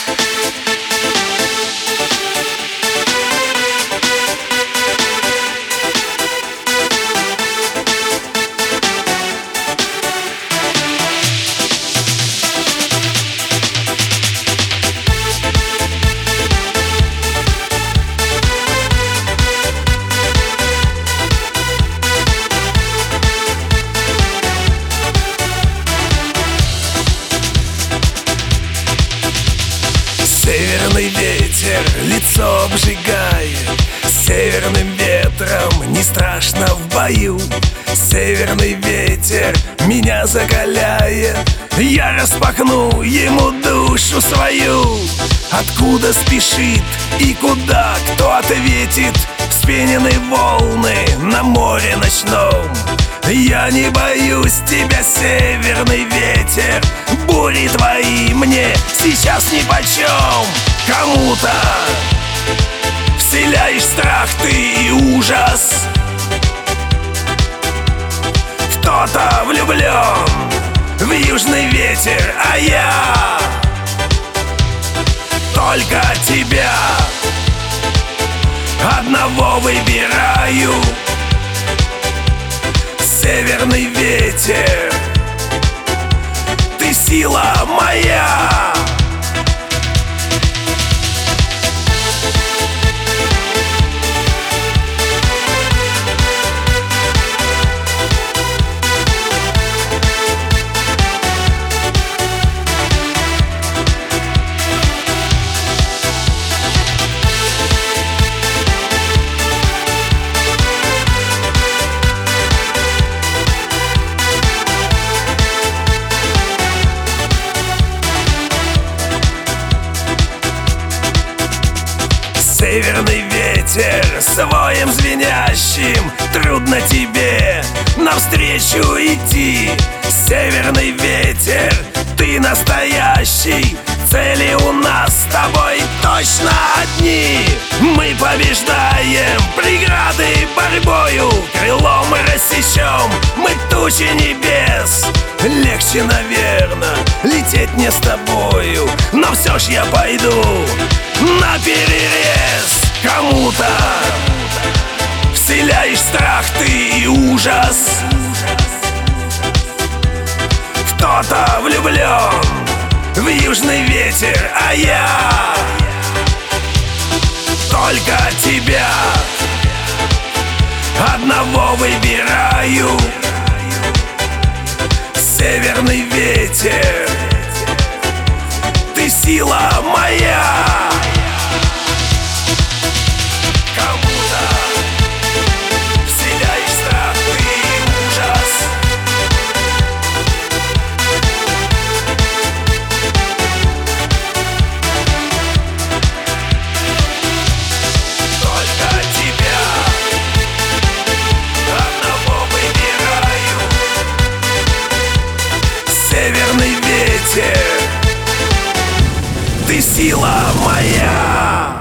Северный ветер лицо обжигает, северным ветром не страшно в бою. Северный ветер меня закаляет, я распахну ему душу свою. Откуда спешит и куда, кто ответит? Вспенены волны на море ночном. Я не боюсь тебя, северный ветер, бури твои мне сейчас нипочем. Кому-то вселяешь страх ты и ужас, кто-то влюблен в южный ветер, а я только тебя одного выбираю. Северный ветер, ты сила моя. Северный ветер своим звенящим, трудно тебе навстречу идти. Северный ветер, ты настоящий, цели у нас с тобой точно одни. Мы побеждаем преграды борьбою, крылом рассечем мы тучи небес. Легче, наверно, лететь не с тобою, но все ж я пойду на перерез. Кому-то вселяешь страх ты и ужас, кто-то влюблен в южный ветер, а я только тебя одного выбираю. Северный ветер, ты сила моя. Кому-то вселяешь страх ты и ужас, только тебя одного выбираю. Северный ветер, ты сила моя.